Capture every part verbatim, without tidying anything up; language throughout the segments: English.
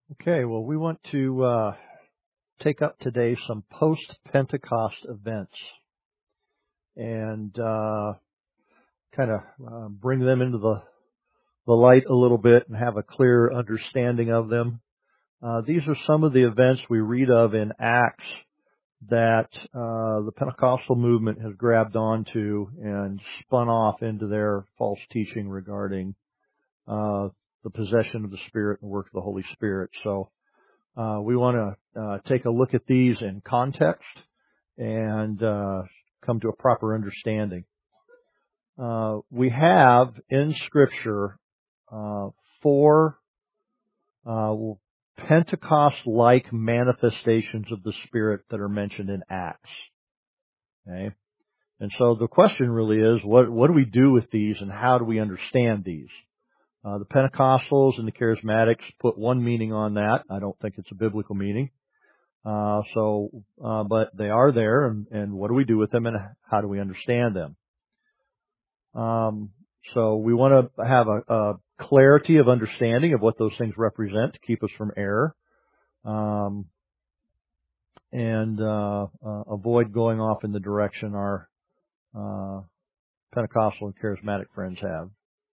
Okay, well, we want to uh, take up today some post-Pentecost events and uh, kind of uh, bring them into the, the light a little bit and have a clear understanding of them. Uh, these are some of the events we read of in Acts that uh, the Pentecostal movement has grabbed onto and spun off into their false teaching regarding uh, the possession of the Spirit and the work of the Holy Spirit. So Uh, we want to uh, take a look at these in context and uh, come to a proper understanding. Uh, we have in Scripture uh, four uh, Pentecost-like manifestations of the Spirit that are mentioned in Acts. Okay, and so the question really is, what what do we do with these, and how do we understand these? Uh, the Pentecostals and the Charismatics put one meaning on that. I don't think it's a biblical meaning. Uh, so, uh, but they are there, and, and what do we do with them, and how do we understand them? Um, so we want to have a, a clarity of understanding of what those things represent to keep us from error, um, and uh, uh, avoid going off in the direction our uh, Pentecostal and Charismatic friends have.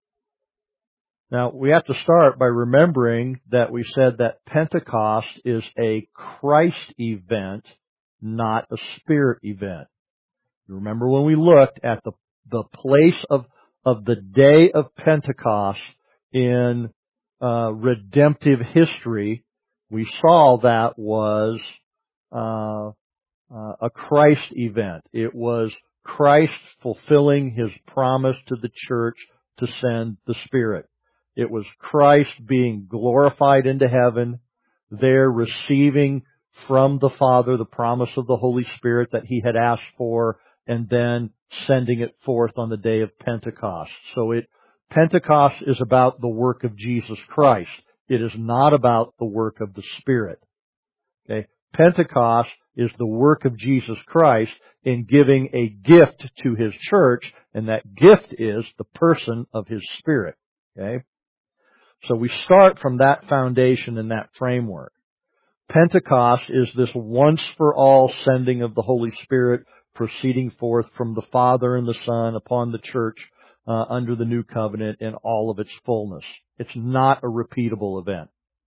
Now, we have to start by remembering that we said that Pentecost is a Christ event, not a Spirit event. You remember when we looked at the, the place of, of the day of Pentecost in uh, redemptive history, we saw that was uh, uh, a Christ event. It was Christ fulfilling His promise to the church to send the Spirit. It was Christ being glorified into heaven, there receiving from the Father the promise of the Holy Spirit that He had asked for, and then sending it forth on the day of Pentecost. So it, Pentecost is about the work of Jesus Christ. It is not about the work of the Spirit. Okay? Pentecost is the work of Jesus Christ in giving a gift to His church, and that gift is the person of His Spirit. Okay? So we start from that foundation and that framework. Pentecost is this once-for-all sending of the Holy Spirit proceeding forth from the Father and the Son upon the church uh, under the new covenant in all of its fullness. It's not a repeatable event.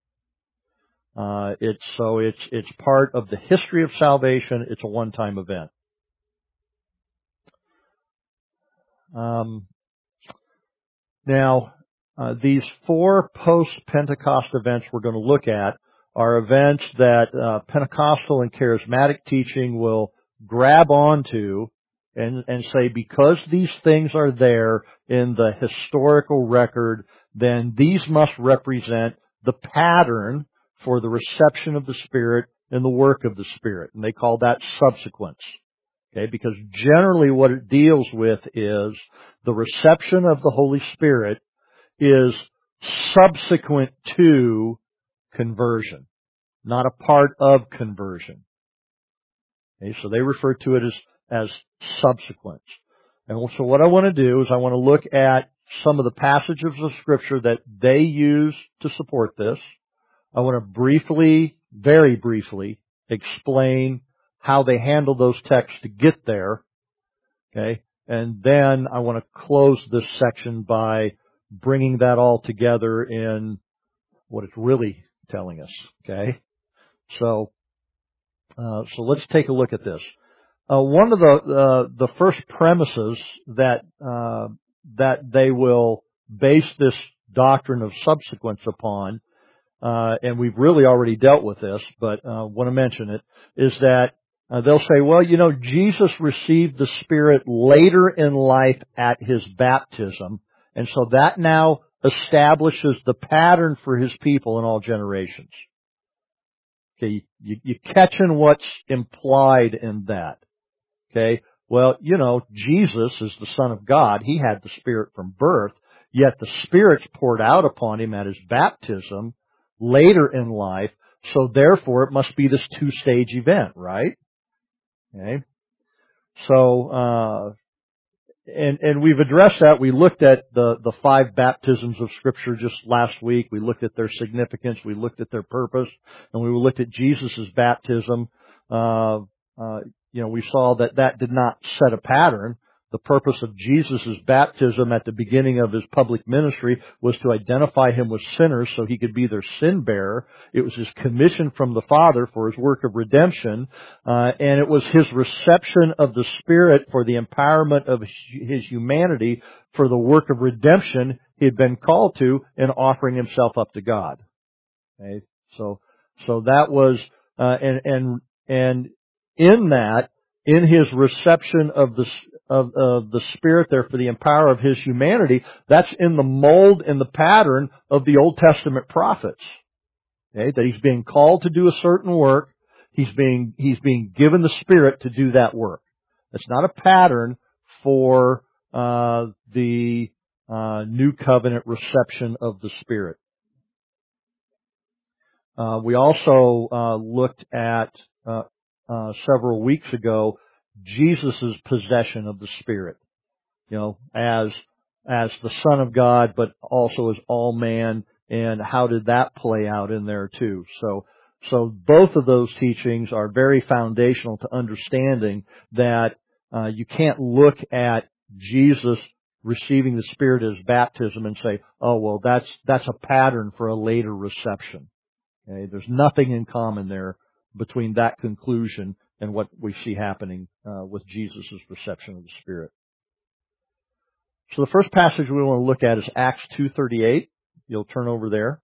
Uh, it's so it's it's part of the history of salvation. It's a one-time event. Um, now. Uh, these four post-Pentecost events we're going to look at are events that uh, Pentecostal and Charismatic teaching will grab onto and, and say, because these things are there in the historical record, then these must represent the pattern for the reception of the Spirit and the work of the Spirit. And they call that subsequence. Okay, because generally what it deals with is the reception of the Holy Spirit is subsequent to conversion, not a part of conversion. Okay, so they refer to it as, as subsequent. And so what I want to do is I want to look at some of the passages of Scripture that they use to support this. I want to briefly, very briefly, explain how they handle those texts to get there. Okay, and then I want to close this section by bringing that all together in what it's really telling us. Okay, so uh, so let's take a look at this. Uh, one of the uh, the first premises that uh, that they will base this doctrine of subsequence upon, uh, and we've really already dealt with this, but uh, want to mention it, is that uh, they'll say, well, you know, Jesus received the Spirit later in life at His baptism. And so that now establishes the pattern for His people in all generations. Okay, you, you catching what's implied in that. Okay, well, you know, Jesus is the Son of God. He had the Spirit from birth, yet the Spirit's poured out upon Him at His baptism later in life. So therefore, it must be this two-stage event, right? Okay, so uh and, and we've addressed that. We looked at the, the five baptisms of Scripture just last week. We looked at their significance. We looked at their purpose. And we looked at Jesus' baptism. Uh, uh, you know, we saw that that did not set a pattern. The purpose of Jesus' baptism at the beginning of his public ministry was to identify him with sinners so he could be their sin bearer. It was his commission from the Father for his work of redemption, uh, and it was his reception of the Spirit for the empowerment of his humanity for the work of redemption he had been called to in offering himself up to God. Okay? So, so that was, uh, and, and, and in that, in his reception of the Of, of the Spirit there for the empower of his humanity, that's in the mold and the pattern of the Old Testament prophets. Okay? That he's being called to do a certain work. He's being, he's being given the Spirit to do that work. It's not a pattern for, uh, the, uh, New Covenant reception of the Spirit. Uh, we also, uh, looked at, uh, uh, several weeks ago, Jesus' possession of the Spirit, you know, as, as the Son of God, but also as all man, and how did that play out in there too? So, so both of those teachings are very foundational to understanding that, uh, you can't look at Jesus receiving the Spirit as baptism and say, oh, well, that's, that's a pattern for a later reception. Okay? There's nothing in common there between that conclusion and what we see happening uh, with Jesus' reception of the Spirit. So the first passage we want to look at is Acts two thirty-eight. You'll turn over there.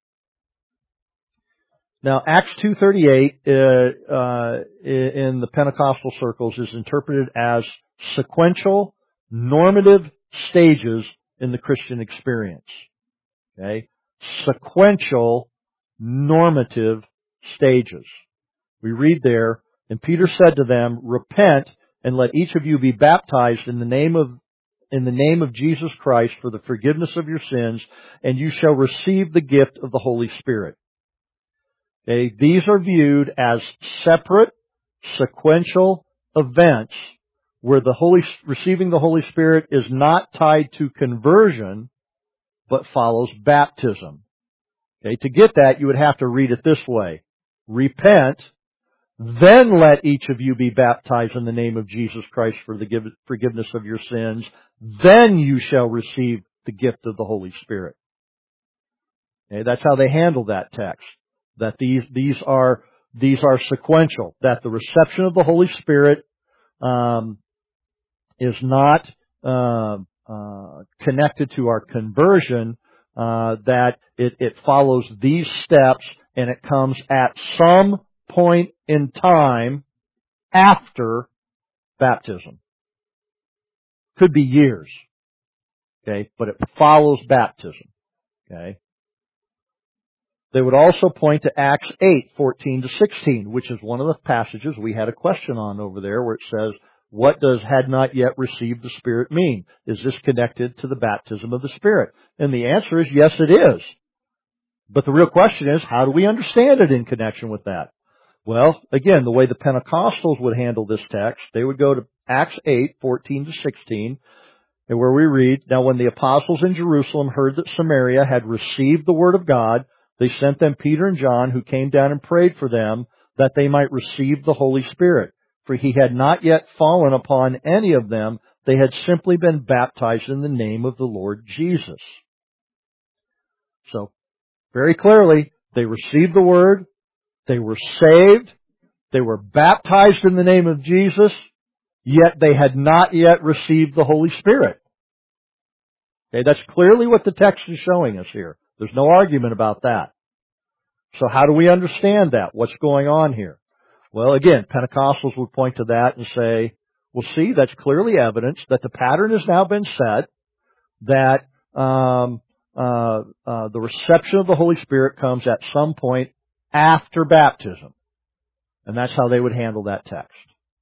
Now, Acts two thirty-eight uh, uh, in the Pentecostal circles is interpreted as sequential, normative stages in the Christian experience. Okay? Sequential, normative stages. We read there, and Peter said to them, repent and let each of you be baptized in the name of, in the name of Jesus Christ for the forgiveness of your sins, and you shall receive the gift of the Holy Spirit. Okay, these are viewed as separate, sequential events where the Holy, receiving the Holy Spirit is not tied to conversion, but follows baptism. Okay, to get that, you would have to read it this way. Repent, then let each of you be baptized in the name of Jesus Christ for the forgiveness of your sins. Then you shall receive the gift of the Holy Spirit. Okay, that's how they handle that text. That these, these are, these are sequential. That the reception of the Holy Spirit, um, is not, uh, uh, connected to our conversion, uh, that it, it follows these steps and it comes at some point in time after baptism. Could be years. Okay, but it follows baptism. Okay. They would also point to Acts eight, fourteen to sixteen, which is one of the passages we had a question on over there where it says, what does had not yet received the Spirit mean? Is this connected to the baptism of the Spirit? And the answer is yes, it is. But the real question is, how do we understand it in connection with that? Well, again, the way the Pentecostals would handle this text, they would go to Acts eight, fourteen to sixteen, and where we read, now when the apostles in Jerusalem heard that Samaria had received the word of God, they sent them Peter and John, who came down and prayed for them that they might receive the Holy Spirit. For he had not yet fallen upon any of them. They had simply been baptized in the name of the Lord Jesus. So, very clearly, they received the word. They were saved. They were baptized in the name of Jesus. Yet they had not yet received the Holy Spirit. Okay, that's clearly what the text is showing us here. There's no argument about that. So how do we understand that? What's going on here? Well, again, Pentecostals would point to that and say, well, see, that's clearly evidence that the pattern has now been set, that um, uh, uh, the reception of the Holy Spirit comes at some point after baptism. And that's how they would handle that text.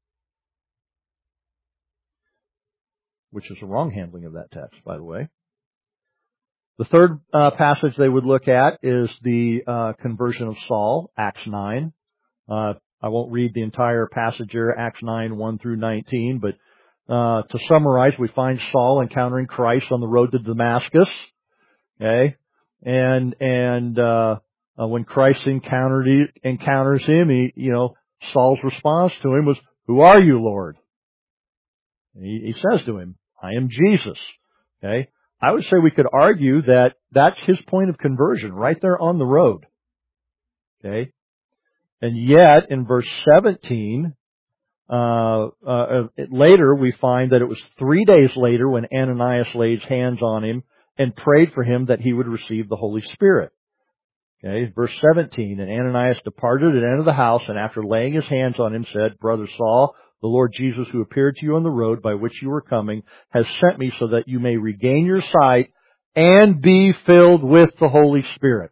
Which is a wrong handling of that text, by the way. The third uh, passage they would look at is the uh, conversion of Saul, Acts nine. Uh, I won't read the entire passage here, Acts nine, one through nineteen, but uh, to summarize, we find Saul encountering Christ on the road to Damascus. Okay, and and uh, uh, when Christ encountered he, encounters him, he you know Saul's response to him was, "Who are you, Lord?" And he, he says to him, "I am Jesus." Okay, I would say we could argue that that's his point of conversion, right there on the road. Okay, and yet in verse seventeen. Uh, uh, later we find that it was three days later when Ananias laid hands on him and prayed for him that he would receive the Holy Spirit. Okay, verse seventeen, and Ananias departed and entered the house, and after laying his hands on him said, "Brother Saul, the Lord Jesus who appeared to you on the road by which you were coming has sent me so that you may regain your sight and be filled with the Holy Spirit."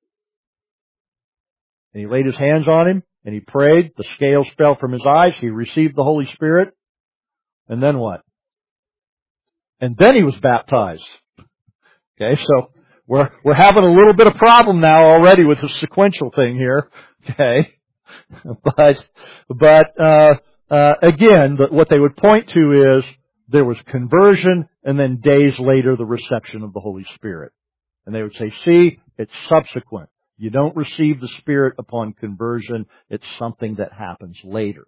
And he laid his hands on him, and he prayed. The scales fell from his eyes. He received the Holy Spirit. And then what? And then he was baptized. Okay, so we're we're having a little bit of problem now already with the sequential thing here. Okay, but but uh, uh, again, the, what they would point to is there was conversion, and then days later the reception of the Holy Spirit. And they would say, "See, it's subsequent. You don't receive the Spirit upon conversion. It's something that happens later."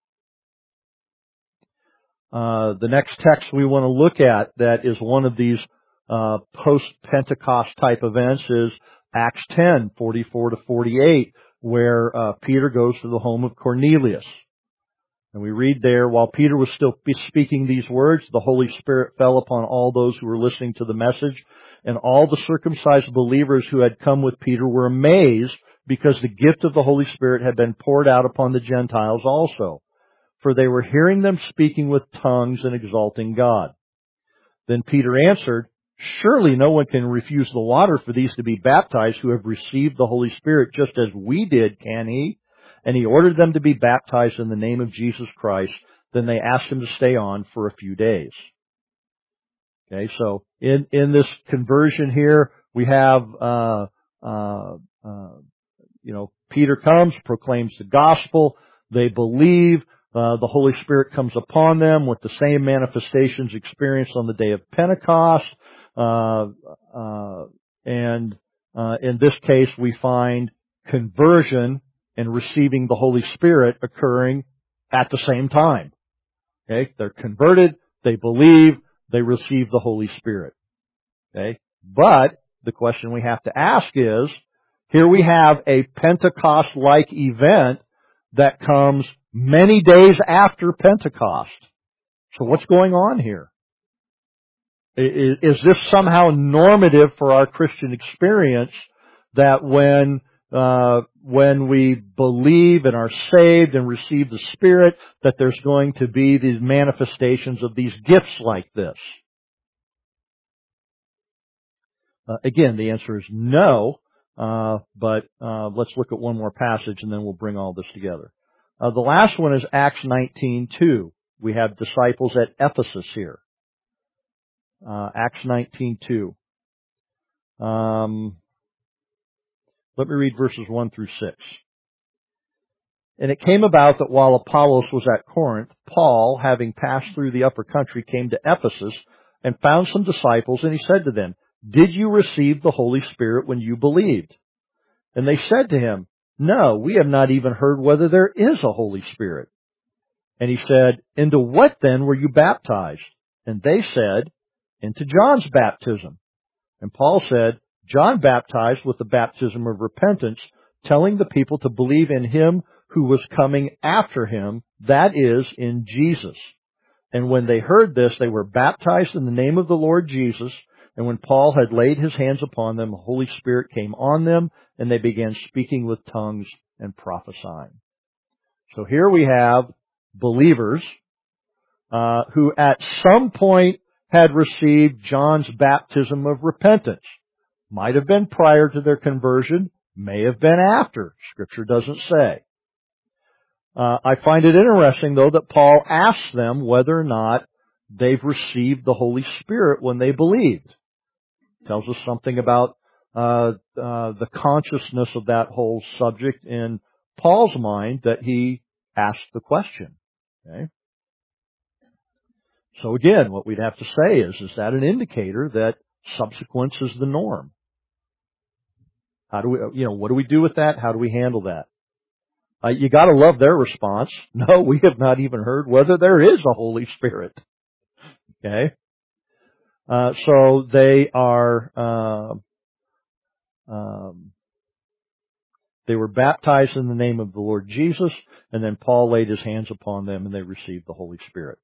Uh, the next text we want to look at that is one of these uh, post-Pentecost type events is Acts ten, forty-four to forty-eight, where uh, Peter goes to the home of Cornelius. And we read there, while Peter was still speaking these words, the Holy Spirit fell upon all those who were listening to the message. And all the circumcised believers who had come with Peter were amazed because the gift of the Holy Spirit had been poured out upon the Gentiles also. For they were hearing them speaking with tongues and exalting God. Then Peter answered, "Surely no one can refuse the water for these to be baptized who have received the Holy Spirit just as we did, can he?" And he ordered them to be baptized in the name of Jesus Christ. Then they asked him to stay on for a few days. Okay, so in, in this conversion here, we have, uh, uh, uh, you know, Peter comes, proclaims the gospel, they believe, uh, the Holy Spirit comes upon them with the same manifestations experienced on the day of Pentecost, uh, uh, and, uh, in this case we find conversion and receiving the Holy Spirit occurring at the same time. Okay, they're converted, they believe, they receive the Holy Spirit. Okay? But the question we have to ask is, here we have a Pentecost-like event that comes many days after Pentecost. So what's going on here? Is this somehow normative for our Christian experience that when uh, when we believe and are saved and receive the Spirit, that there's going to be these manifestations of these gifts like this? Uh, again, the answer is no, uh, but uh, let's look at one more passage and then we'll bring all this together. Uh, the last one is Acts nineteen two. We have disciples at Ephesus here. Uh, Acts nineteen two. Um, let me read verses one through six. And it came about that while Apollos was at Corinth, Paul, having passed through the upper country, came to Ephesus and found some disciples, and he said to them, "Did you receive the Holy Spirit when you believed?" And they said to him, "No, we have not even heard whether there is a Holy Spirit." And he said, "Into what then were you baptized?" And they said, "Into John's baptism." And Paul said, "John baptized with the baptism of repentance, telling the people to believe in him who was coming after him, that is, in Jesus." And when they heard this, they were baptized in the name of the Lord Jesus. And when Paul had laid his hands upon them, the Holy Spirit came on them, and they began speaking with tongues and prophesying. So here we have believers uh, who at some point had received John's baptism of repentance. Might have been prior to their conversion, may have been after. Scripture doesn't say. Uh, I find it interesting, though, that Paul asks them whether or not they've received the Holy Spirit when they believed. Tells us something about uh, uh, the consciousness of that whole subject in Paul's mind that he asked the question. Okay? So again, what we'd have to say is, is that an indicator that subsequence is the norm? How do we, you know, what do we do with that? How do we handle that? Uh, you gotta love their response. No, we have not even heard whether there is a Holy Spirit. Okay? Uh, so they are, uh, um, they were baptized in the name of the Lord Jesus, and then Paul laid his hands upon them and they received the Holy Spirit.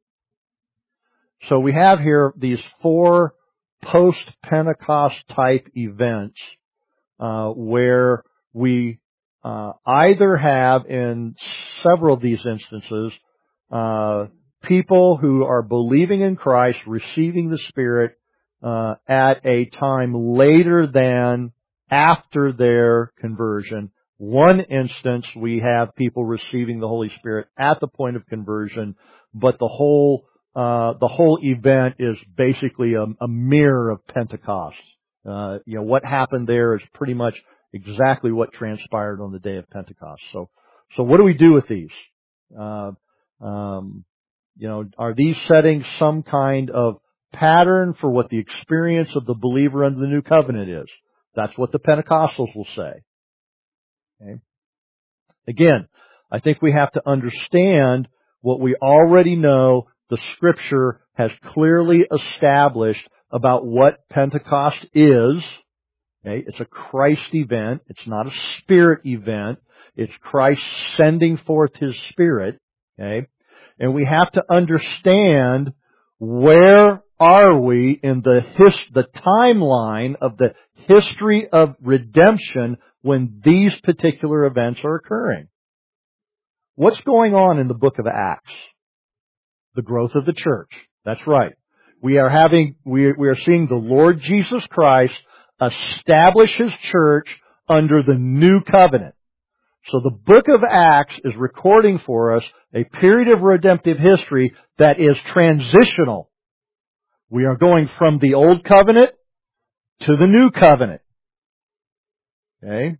So we have here these four post-Pentecost type events, uh, where we, uh, either have in several of these instances, uh, people who are believing in Christ, receiving the Spirit, uh, at a time later than after their conversion. One instance, we have people receiving the Holy Spirit at the point of conversion, but the whole, uh, the whole event is basically a, a mirror of Pentecost. Uh, you know, what happened there is pretty much exactly what transpired on the day of Pentecost. So, so what do we do with these? Uh, um, you know, are these setting some kind of pattern for what the experience of the believer under the new covenant is? That's what the Pentecostals will say. Okay. Again, I think we have to understand what we already know the Scripture has clearly established about what Pentecost is. Okay. It's a Christ event. It's not a Spirit event. It's Christ sending forth His Spirit. Okay. And we have to understand where are we in the his, the timeline of the history of redemption when these particular events are occurring. What's going on in the book of Acts? The growth of the church. That's right. We are having, we, we are seeing the Lord Jesus Christ establish His church under the new covenant. So the book of Acts is recording for us a period of redemptive history that is transitional. We are going from the old covenant to the new covenant. Okay?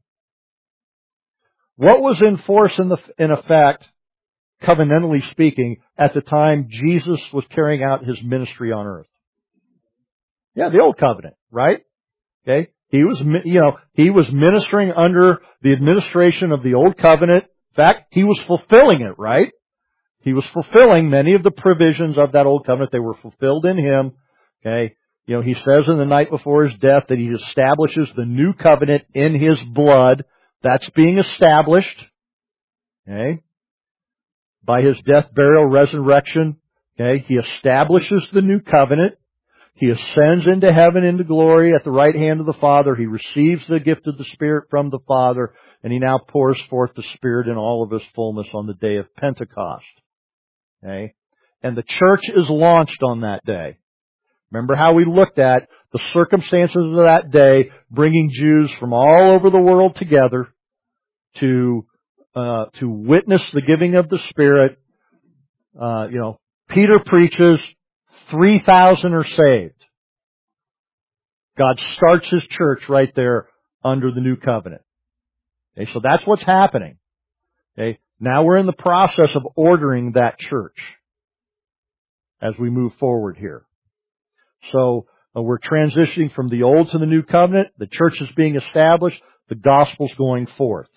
What was in force in the, in effect, covenantally speaking, at the time Jesus was carrying out His ministry on earth? Yeah, the old covenant, right? Okay? He was, you know, He was ministering under the administration of the old covenant. In fact, He was fulfilling it, right? He was fulfilling many of the provisions of that old covenant. They were fulfilled in Him. Okay? You know, He says in the night before His death that He establishes the new covenant in His blood. That's being established. Okay? By His death, burial, resurrection. Okay? He establishes the new covenant. He ascends into heaven, into glory at the right hand of the Father. He receives the gift of the Spirit from the Father, and He now pours forth the Spirit in all of His fullness on the day of Pentecost. Okay? And the church is launched on that day. Remember how we looked at the circumstances of that day, bringing Jews from all over the world together to uh, to witness the giving of the Spirit. Uh, you know, Peter preaches, three thousand are saved. God starts His church right there under the new covenant. Okay, so that's what's happening. Okay, now we're in the process of ordering that church as we move forward here. So uh, we're transitioning from the old to the new covenant. The church is being established. The gospel's going forth.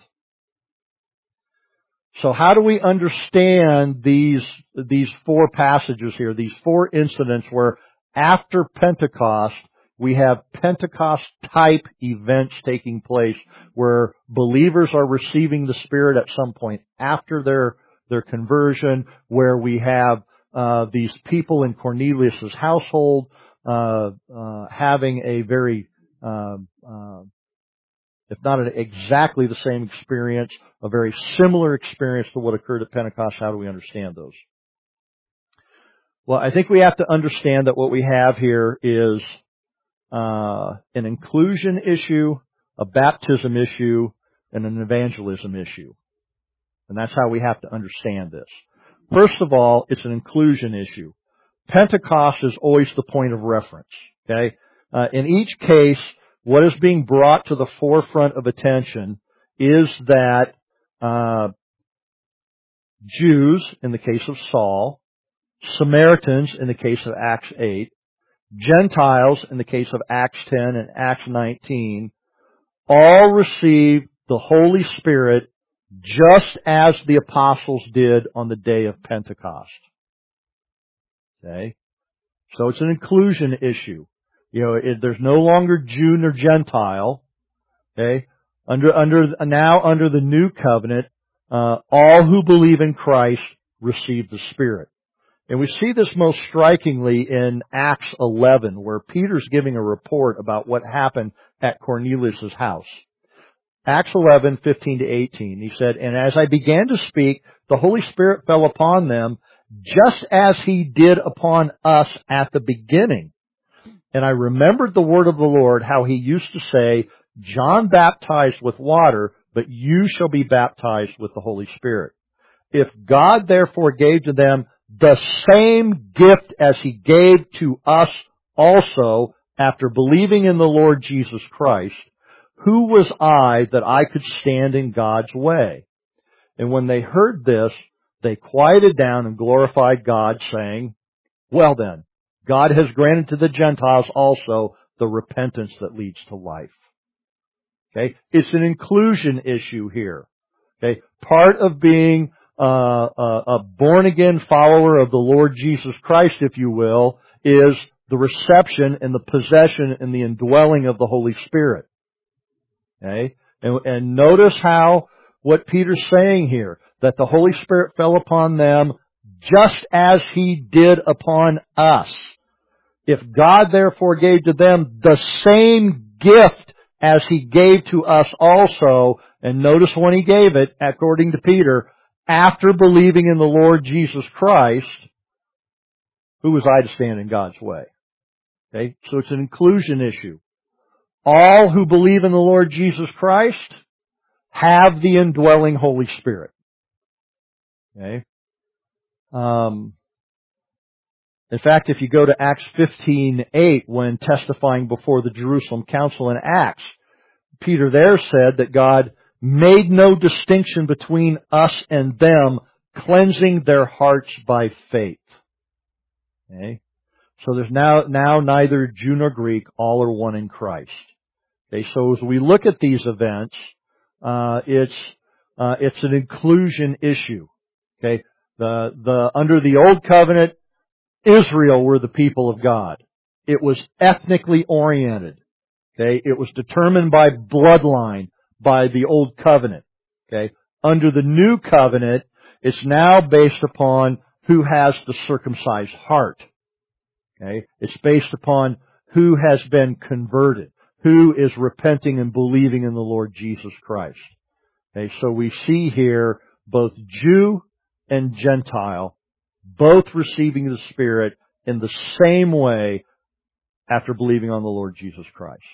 So how do we understand these, these four passages here, these four incidents where after Pentecost, we have Pentecost type events taking place where believers are receiving the Spirit at some point after their, their conversion, where we have, uh, these people in Cornelius' household, uh, uh, having a very, uh, uh, if not an exactly the same experience, a very similar experience to what occurred at Pentecost. How do we understand those? Well, I think we have to understand that what we have here is uh, an inclusion issue, a baptism issue, and an evangelism issue. And that's how we have to understand this. First of all, it's an inclusion issue. Pentecost is always the point of reference. Okay? Uh, in each case, what is being brought to the forefront of attention is that uh, Jews, in the case of Saul, Samaritans in the case of Acts eight, Gentiles in the case of Acts ten and Acts nineteen, all receive the Holy Spirit just as the apostles did on the day of Pentecost. Okay? So it's an inclusion issue. You know, it, there's no longer Jew nor Gentile. Okay? Under, under, now under the new covenant, uh, all who believe in Christ receive the Spirit. And we see this most strikingly in Acts eleven, where Peter's giving a report about what happened at Cornelius' house. Acts eleven, fifteen to eighteen, he said, "And as I began to speak, the Holy Spirit fell upon them, just as He did upon us at the beginning. And I remembered the word of the Lord, how He used to say, John baptized with water, but you shall be baptized with the Holy Spirit. If God therefore gave to them the same gift as He gave to us also after believing in the Lord Jesus Christ, who was I that I could stand in God's way?" And when they heard this, they quieted down and glorified God, saying, "Well then, God has granted to the Gentiles also the repentance that leads to life." Okay? It's an inclusion issue here. Okay? Part of being uh, a, a born-again follower of the Lord Jesus Christ, if you will, is the reception and the possession and the indwelling of the Holy Spirit. Okay? And, and notice how, what Peter's saying here, that the Holy Spirit fell upon them just as He did upon us. If God therefore gave to them the same gift as He gave to us also, and notice when He gave it, according to Peter, after believing in the Lord Jesus Christ, who was I to stand in God's way? Okay? So it's an inclusion issue. All who believe in the Lord Jesus Christ have the indwelling Holy Spirit. Okay? Um, in fact, if you go to Acts fifteen eight, when testifying before the Jerusalem Council in Acts, Peter there said that God made no distinction between us and them, cleansing their hearts by faith. Okay? So there's now, now neither Jew nor Greek, all are one in Christ. Okay, so as we look at these events, uh, it's, uh, it's an inclusion issue. Okay? The, the, under the Old Covenant, Israel were the people of God. It was ethnically oriented. Okay? It was determined by bloodline, by the Old Covenant. Okay? Under the New Covenant, it's now based upon who has the circumcised heart. Okay? It's based upon who has been converted, who is repenting and believing in the Lord Jesus Christ. Okay? So we see here both Jew and Gentile both receiving the Spirit in the same way after believing on the Lord Jesus Christ.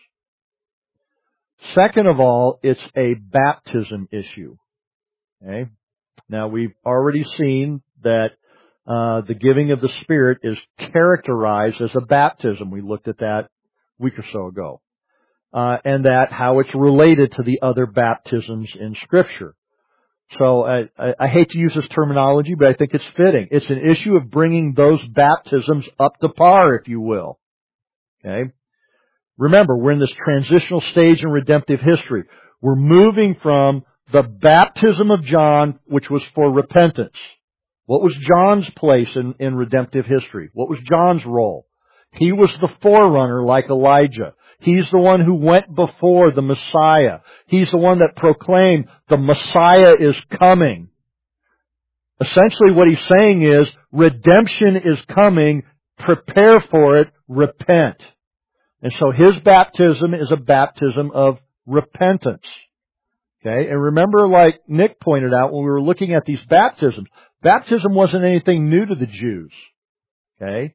Second of all, it's a baptism issue. Okay? Now, we've already seen that uh, the giving of the Spirit is characterized as a baptism. We looked at that a week or so ago. Uh, and that how it's related to the other baptisms in Scripture. So I, I, I hate to use this terminology, but I think it's fitting. It's an issue of bringing those baptisms up to par, if you will. Okay? Remember, we're in this transitional stage in redemptive history. We're moving from the baptism of John, which was for repentance. What was John's place in, in redemptive history? What was John's role? He was the forerunner like Elijah. He's the one who went before the Messiah. He's the one that proclaimed the Messiah is coming. Essentially what he's saying is, redemption is coming, prepare for it, repent. And so his baptism is a baptism of repentance. Okay? And remember, like Nick pointed out when we were looking at these baptisms, baptism wasn't anything new to the Jews. Okay?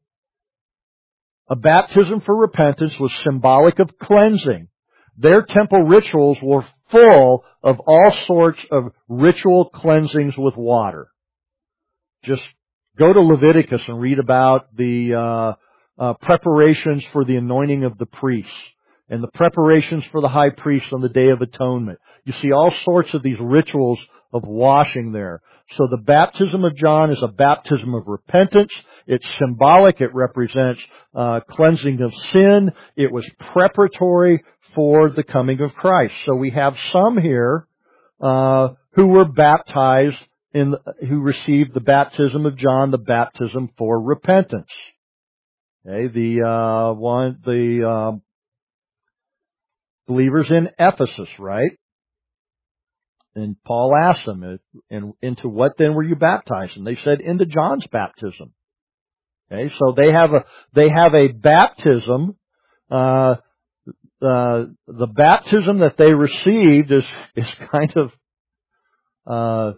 A baptism for repentance was symbolic of cleansing. Their temple rituals were full of all sorts of ritual cleansings with water. Just go to Leviticus and read about the uh, uh, preparations for the anointing of the priests and the preparations for the high priest on the Day of Atonement. You see all sorts of these rituals of washing there. So the baptism of John is a baptism of repentance. It's symbolic. It represents uh, cleansing of sin. It was preparatory for the coming of Christ. So we have some here uh, who were baptized in, who received the baptism of John, the baptism for repentance. Okay, the uh, one, the um, believers in Ephesus, right? And Paul asked them, and into what then were you baptized? And they said, into John's baptism. Okay, so they have a, they have a baptism, uh, uh, the baptism that they received is, is kind of, uh,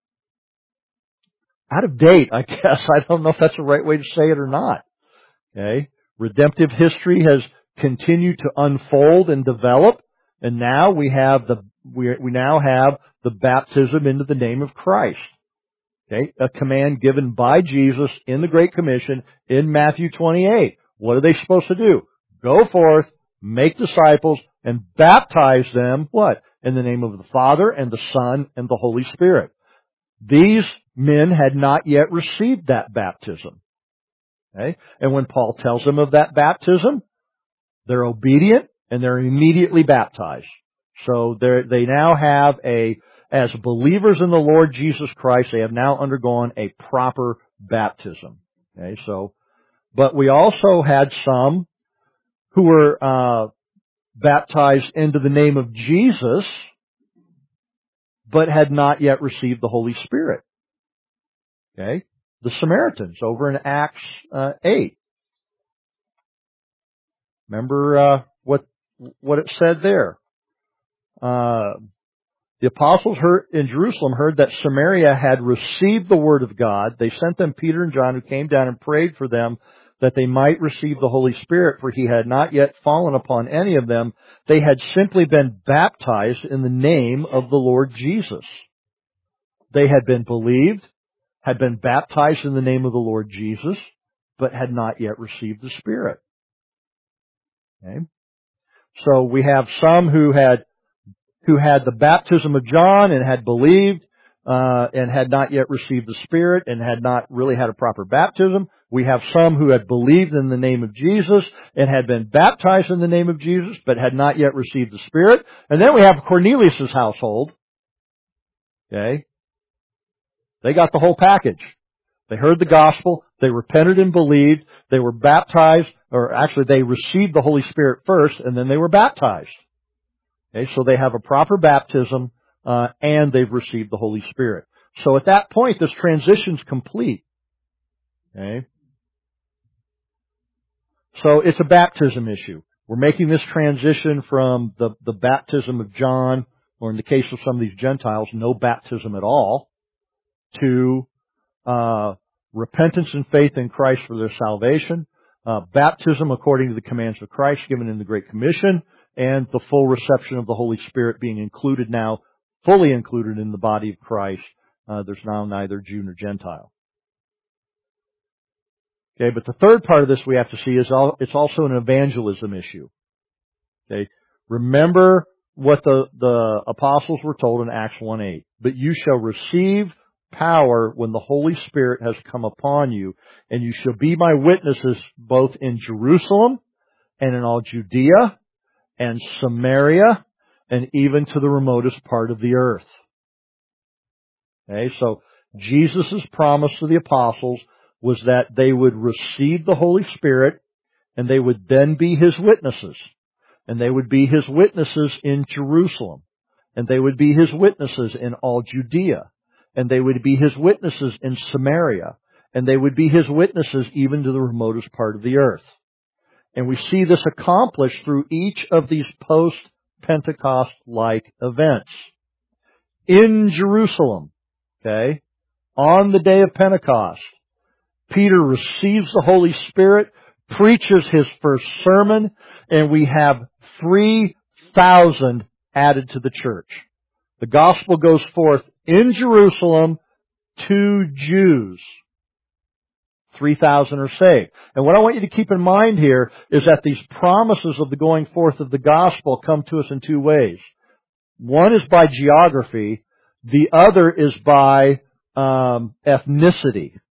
out of date, I guess. I don't know if that's the right way to say it or not. Okay. Redemptive history has continued to unfold and develop, and now we have the, we, we now have the baptism into the name of Christ. Okay. A command given by Jesus in the Great Commission in Matthew twenty-eight. What are they supposed to do? Go forth, make disciples, and baptize them, what? In the name of the Father and the Son and the Holy Spirit. These men had not yet received that baptism. Okay? And when Paul tells them of that baptism, they're obedient and they're immediately baptized. So they they now have a, as believers in the Lord Jesus Christ, they have now undergone a proper baptism. Okay, so, but we also had some who were uh, baptized into the name of Jesus, but had not yet received the Holy Spirit. Okay, the Samaritans over in Acts uh, eight. Remember uh, what what it said there. Uh, the apostles heard, in Jerusalem heard that Samaria had received the word of God. They sent them Peter and John, who came down and prayed for them that they might receive the Holy Spirit, for he had not yet fallen upon any of them. They had simply been baptized in the name of the Lord Jesus. They had been believed, had been baptized in the name of the Lord Jesus, but had not yet received the Spirit. Okay? So we have some who had who had the baptism of John and had believed uh, and had not yet received the Spirit and had not really had a proper baptism. We have some who had believed in the name of Jesus and had been baptized in the name of Jesus, but had not yet received the Spirit. And then we have Cornelius' household. Okay? They got the whole package. They heard the gospel, they repented and believed, they were baptized, or actually they received the Holy Spirit first, and then they were baptized. Okay, so they have a proper baptism, uh, and they've received the Holy Spirit. So at that point, this transition's complete. Okay? So it's a baptism issue. We're making this transition from the, the baptism of John, or in the case of some of these Gentiles, no baptism at all, to uh, repentance and faith in Christ for their salvation, uh, baptism according to the commands of Christ given in the Great Commission, and the full reception of the Holy Spirit being included now, fully included in the body of Christ. Uh, there's now neither Jew nor Gentile. Okay, but the third part of this we have to see is all, it's also an evangelism issue. Okay, remember what the, the apostles were told in Acts one eight. But you shall receive power when the Holy Spirit has come upon you, and you shall be my witnesses both in Jerusalem and in all Judea and Samaria and even to the remotest part of the earth. Okay, so Jesus' promise to the apostles was that they would receive the Holy Spirit and they would then be His witnesses. And they would be His witnesses in Jerusalem. And they would be His witnesses in all Judea. And they would be His witnesses in Samaria. And they would be His witnesses even to the remotest part of the earth. And we see this accomplished through each of these post-Pentecost-like events. In Jerusalem, okay, on the day of Pentecost, Peter receives the Holy Spirit, preaches his first sermon, and we have three thousand added to the church. The gospel goes forth in Jerusalem to Jews. three thousand are saved. And what I want you to keep in mind here is that these promises of the going forth of the gospel come to us in two ways. One is by geography. The other is by um, ethnicity.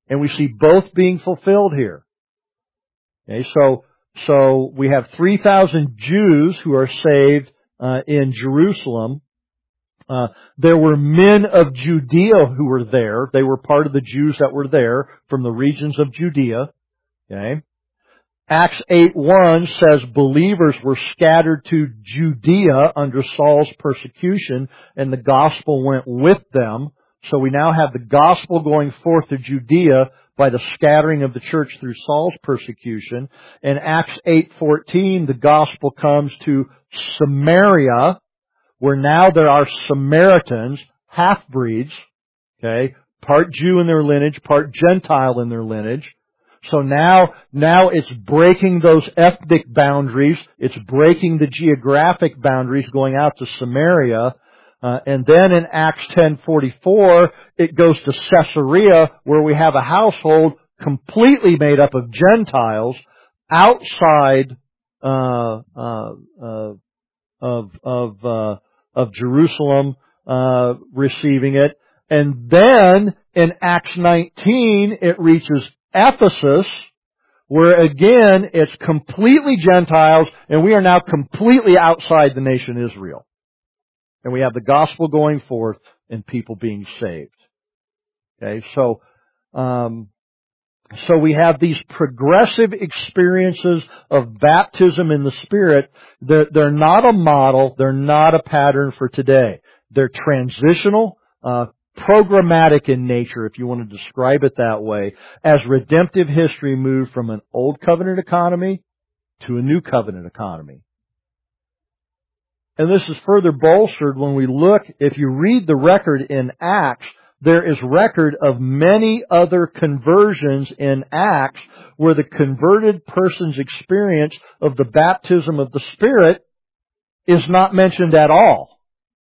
And we see both being fulfilled here. Okay, so, so we have three thousand Jews who are saved uh, in Jerusalem. Uh, there were men of Judea who were there. They were part of the Jews that were there from the regions of Judea. Okay. Acts eight one says believers were scattered to Judea under Saul's persecution, and the gospel went with them. So we now have the gospel going forth to Judea by the scattering of the church through Saul's persecution. In Acts eight fourteen, the gospel comes to Samaria, where now there are Samaritans, half-breeds, okay, part Jew in their lineage, part Gentile in their lineage. So now, now it's breaking those ethnic boundaries. It's breaking the geographic boundaries going out to Samaria. Uh, and then in Acts ten forty-four, it goes to Caesarea, where we have a household completely made up of Gentiles outside uh, uh, uh, of of uh, of Jerusalem uh, receiving it. And then in Acts nineteen, it reaches Ephesus, where again, it's completely Gentiles, and we are now completely outside the nation Israel. And we have the gospel going forth and people being saved. Okay, so, um, so we have these progressive experiences of baptism in the Spirit. They're, they're not a model, they're not a pattern for today. They're transitional, uh, programmatic in nature, if you want to describe it that way, as redemptive history moved from an old covenant economy to a new covenant economy. And this is further bolstered when we look, if you read the record in Acts, there is record of many other conversions in Acts where the converted person's experience of the baptism of the Spirit is not mentioned at all.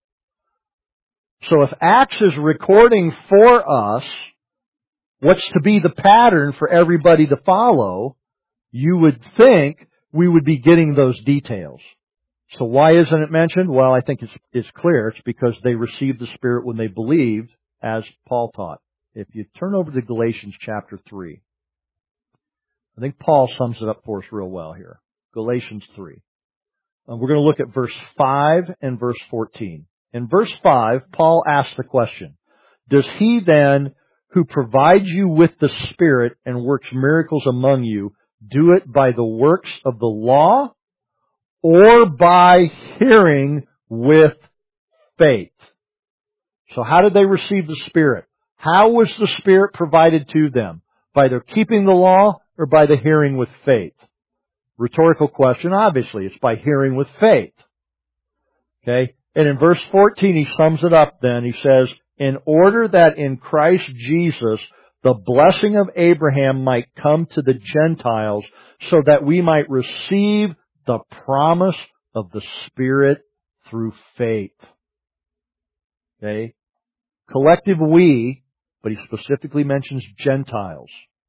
So if Acts is recording for us what's to be the pattern for everybody to follow, you would think we would be getting those details. So why isn't it mentioned? Well, I think it's, it's clear. It's because they received the Spirit when they believed, as Paul taught. If you turn over to Galatians chapter three, I think Paul sums it up for us real well here. Galatians three. Uh, we're going to look at verse five and verse fourteen. In verse five, Paul asks the question, does he then who provides you with the Spirit and works miracles among you do it by the works of the law or by hearing with faith? So how did they receive the Spirit? How was the Spirit provided to them? By their keeping the law or by the hearing with faith? Rhetorical question, obviously. It's by hearing with faith. Okay? And in verse fourteen, he sums it up then. He says, in order that in Christ Jesus the blessing of Abraham might come to the Gentiles so that we might receive the promise of the Spirit through faith. Okay? Collective we, but he specifically mentions Gentiles.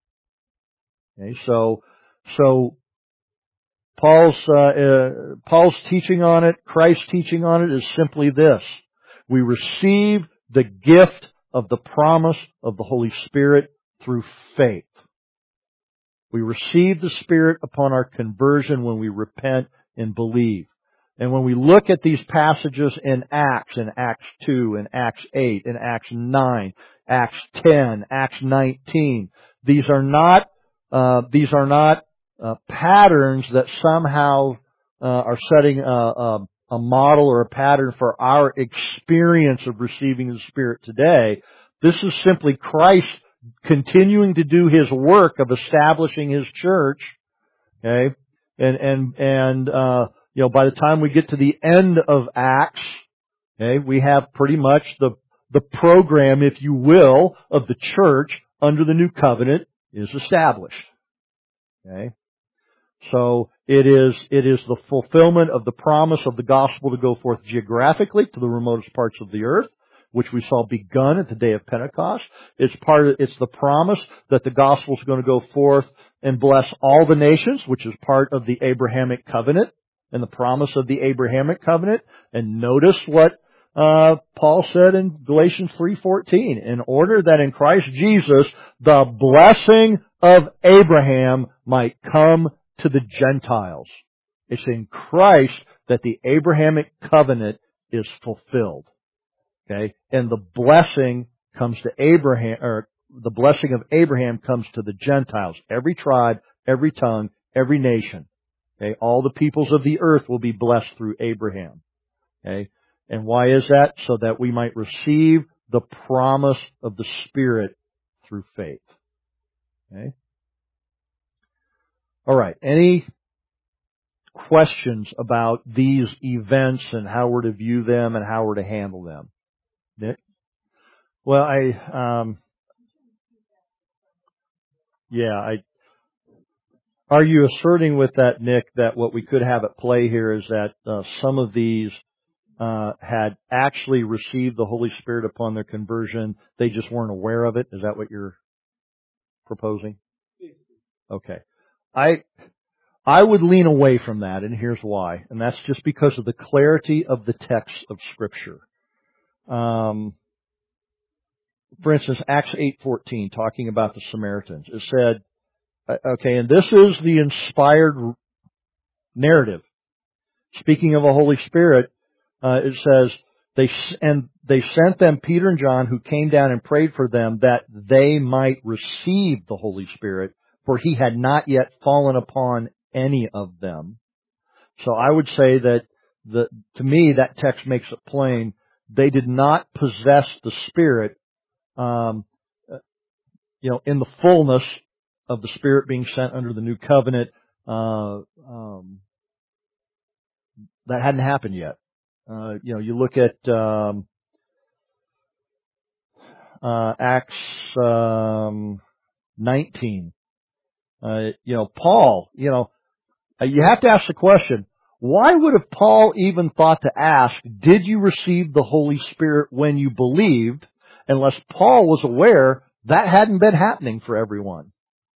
Okay, so, so, Paul's, uh, uh, Paul's teaching on it, Christ's teaching on it is simply this. We receive the gift of the promise of the Holy Spirit through faith. We receive the Spirit upon our conversion when we repent and believe. And when we look at these passages in Acts, in Acts two, in Acts eight, in Acts nine, Acts ten, Acts nineteen, these are not, uh, these are not uh, patterns that somehow uh, are setting a, a, a model or a pattern for our experience of receiving the Spirit today. This is simply Christ continuing to do His work of establishing His church, okay, and and and uh, you know, by the time we get to the end of Acts, okay, we have pretty much the the program, if you will, of the church under the new covenant is established. Okay, so it is it is the fulfillment of the promise of the gospel to go forth geographically to the remotest parts of the earth, which we saw begun at the day of Pentecost. It's part of, it's the promise that the gospel is going to go forth and bless all the nations, which is part of the Abrahamic covenant and the promise of the Abrahamic covenant. And notice what uh, Paul said in Galatians three fourteen, in order that in Christ Jesus the blessing of Abraham might come to the Gentiles. It's in Christ that the Abrahamic covenant is fulfilled. Okay? And the blessing comes to Abraham, or the blessing of Abraham comes to the Gentiles. Every tribe, every tongue, every nation. Okay? All the peoples of the earth will be blessed through Abraham. Okay? And why is that? So that we might receive the promise of the Spirit through faith. Okay? All right. Any questions about these events and how we're to view them and how we're to handle them? Nick? Well, I, um, yeah, I, are you asserting with that, Nick, that what we could have at play here is that uh, some of these uh, had actually received the Holy Spirit upon their conversion, they just weren't aware of it? Is that what you're proposing? Okay. I, I would lean away from that, and here's why. And that's just because of the clarity of the text of Scripture. Um, for instance, Acts eight fourteen, talking about the Samaritans, it said, okay, and this is the inspired narrative. Speaking of the Holy Spirit, uh, it says, they and they sent them Peter and John, who came down and prayed for them that they might receive the Holy Spirit, for he had not yet fallen upon any of them. So I would say that the, to me, that text makes it plain. They did not possess the Spirit, um, you know, in the fullness of the Spirit being sent under the new covenant. Uh, um, that hadn't happened yet. Uh, you know, you look at um, uh, Acts um, nineteen. Uh, you know, Paul. You know, you have to ask the question: why would have Paul even thought to ask, "Did you receive the Holy Spirit when you believed?" Unless Paul was aware that hadn't been happening for everyone.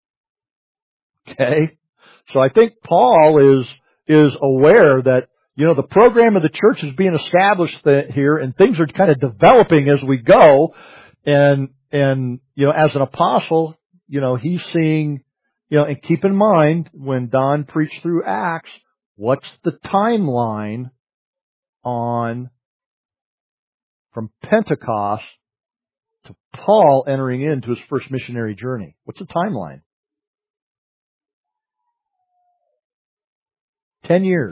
Okay, so I think Paul is is aware that, you know, the program of the church is being established here, and things are kind of developing as we go. And, and, you know, as an apostle, you know, he's seeing, you know, and keep in mind, when Don preached through Acts, what's the timeline on from Pentecost to Paul entering into his first missionary journey? What's the timeline? Ten years.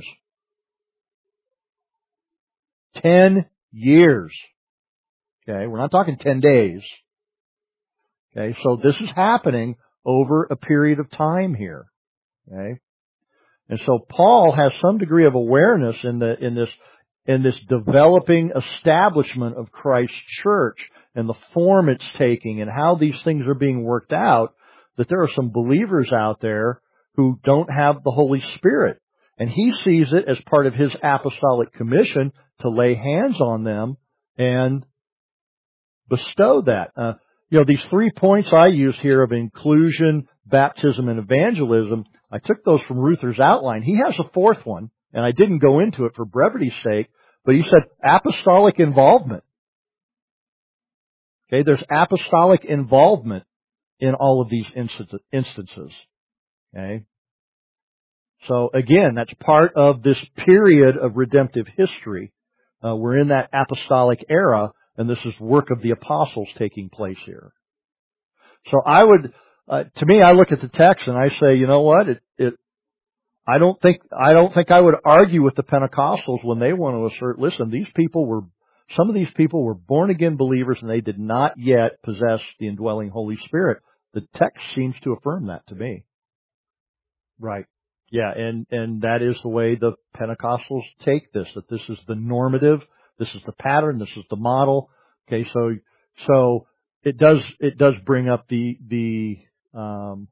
Ten years. Okay, we're not talking ten days. Okay, so this is happening over a period of time here. Okay, and so Paul has some degree of awareness in the in this in this developing establishment of Christ's church and the form it's taking and how these things are being worked out, that there are some believers out there who don't have the Holy Spirit. And he sees it as part of his apostolic commission to lay hands on them and bestow that. Uh, you know, these three points I use here of inclusion, baptism, and evangelism, I took those from Ruther's outline. He has a fourth one, and I didn't go into it for brevity's sake, but he said apostolic involvement. Okay, there's apostolic involvement in all of these instances. Okay. So again, that's part of this period of redemptive history. Uh, we're in that apostolic era, and this is work of the apostles taking place here. So I would, uh, to me, I look at the text and I say, you know what? It, it, I don't think, I don't think I would argue with the Pentecostals when they want to assert, listen, these people were, some of these people were born again believers and they did not yet possess the indwelling Holy Spirit. The text seems to affirm that to me. Right. Yeah, and, and that is the way the Pentecostals take this, that this is the normative, this is the pattern, this is the model. Okay, so, so it does, it does bring up the, the, um,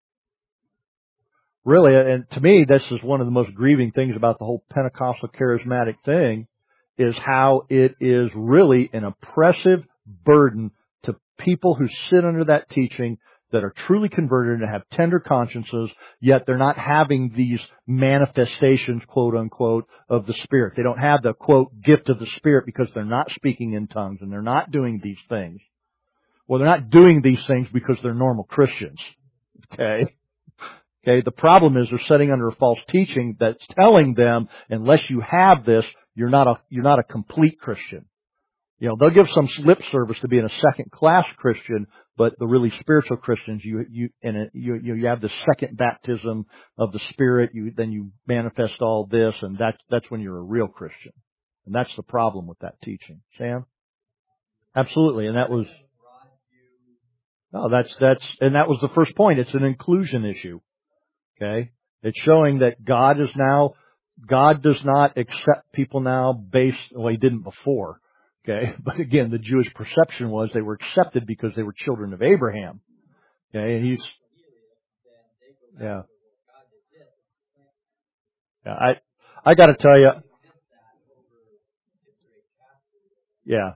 really, and to me, this is one of the most grieving things about the whole Pentecostal charismatic thing, is how it is really an oppressive burden to people who sit under that teaching that are truly converted and have tender consciences, yet they're not having these manifestations, quote unquote, of the Spirit. They don't have the, quote, gift of the Spirit because they're not speaking in tongues and they're not doing these things. Well, they're not doing these things because they're normal Christians. Okay? Okay, the problem is they're setting under a false teaching that's telling them, unless you have this, you're not a, you're not a complete Christian. You know, they'll give some lip service to being a second class Christian, but the really spiritual Christians, you, you, and it, you, you have the second baptism of the Spirit, you, then you manifest all this, and that's, that's when you're a real Christian. And that's the problem with that teaching. Sam? Absolutely, and that was, no, that's, that's, and that was the first point. It's an inclusion issue. Okay? It's showing that God is now, God does not accept people now based, well, He didn't before. Okay? But again, the Jewish perception was they were accepted because they were children of Abraham. Okay? And He's, yeah. Yeah, I, I gotta tell you, yeah.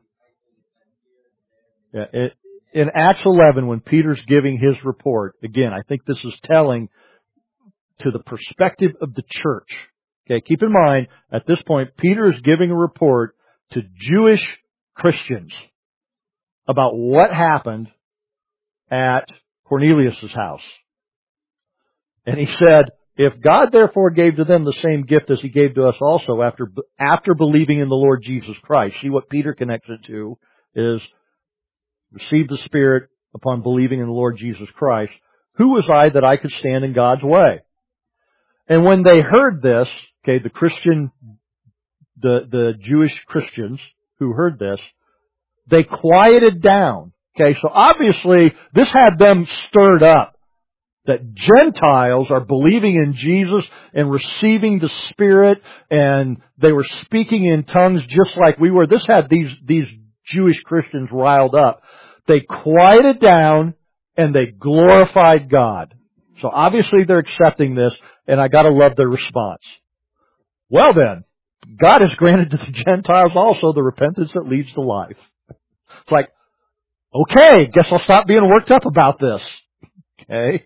Yeah, it, in Acts eleven, when Peter's giving his report, again, I think this is telling to the perspective of the church. Okay, keep in mind, at this point, Peter is giving a report to Jewish Christians about what happened at Cornelius' house. And he said, if God therefore gave to them the same gift as He gave to us also after, after believing in the Lord Jesus Christ, see what Peter connects it to is receive the Spirit upon believing in the Lord Jesus Christ. Who was I that I could stand in God's way? And when they heard this, okay, the Christian, the, the Jewish Christians who heard this, they quieted down. Okay, so obviously this had them stirred up. That Gentiles are believing in Jesus and receiving the Spirit, and they were speaking in tongues just like we were. This had these, these Jewish Christians riled up. They quieted down and they glorified God. So obviously they're accepting this, and I gotta love their response. Well then, God has granted to the Gentiles also the repentance that leads to life. It's like, okay, guess I'll stop being worked up about this. Okay?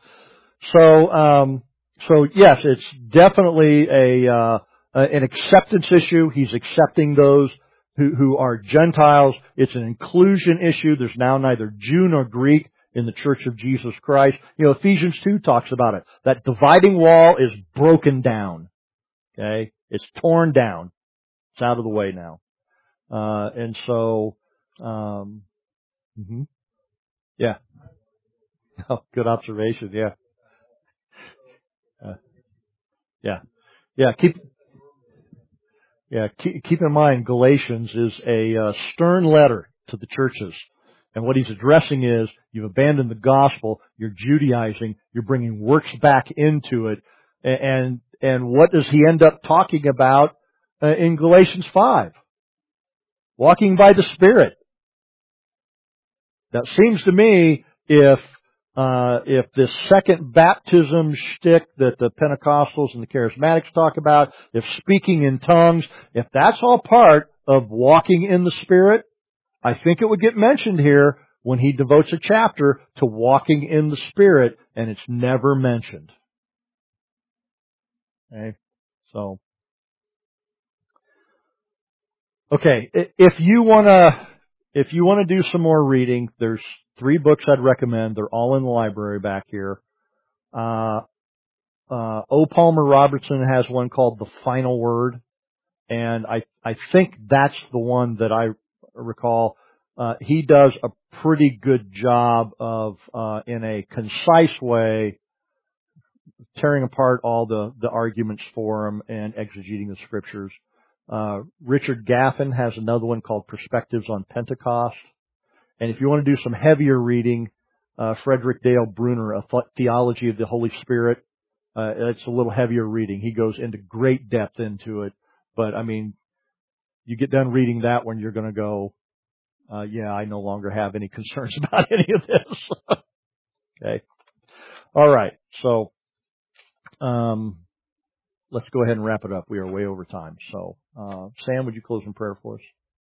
So, um, so yes, it's definitely a, uh, an acceptance issue. He's accepting those who, who are Gentiles. It's an inclusion issue. There's now neither Jew nor Greek in the Church of Jesus Christ. You know, Ephesians two talks about it. That dividing wall is broken down. Okay? It's torn down. It's out of the way now. Uh, and so, um, mm-hmm. yeah. Oh, good observation. Yeah. Uh, yeah. Yeah. Keep, yeah, keep, keep in mind Galatians is a uh, stern letter to the churches. And what he's addressing is, you've abandoned the gospel, you're Judaizing, you're bringing works back into it. And, and what does he end up talking about uh, in Galatians five? Walking by the Spirit. Now, it seems to me, if, uh, if this second baptism shtick that the Pentecostals and the Charismatics talk about, if speaking in tongues, if that's all part of walking in the Spirit, I think it would get mentioned here when he devotes a chapter to walking in the Spirit, and it's never mentioned. Okay? So, okay, if you wanna, if you wanna do some more reading, there's three books I'd recommend. They're all in the library back here. Uh, uh, O. Palmer Robertson has one called The Final Word, and I, I think that's the one that I recall. Uh, he does a pretty good job of, uh, in a concise way, tearing apart all the, the arguments for him and exegeting the scriptures. Uh, Richard Gaffin has another one called Perspectives on Pentecost. And if you want to do some heavier reading, uh, Frederick Dale Bruner, A Theology of the Holy Spirit, uh, it's a little heavier reading. He goes into great depth into it. But, I mean, you get done reading that one, you're going to go, Uh, yeah, I no longer have any concerns about any of this. Okay. All right. So, um, let's go ahead and wrap it up. We are way over time. So, uh, Sam, would you close in prayer for us?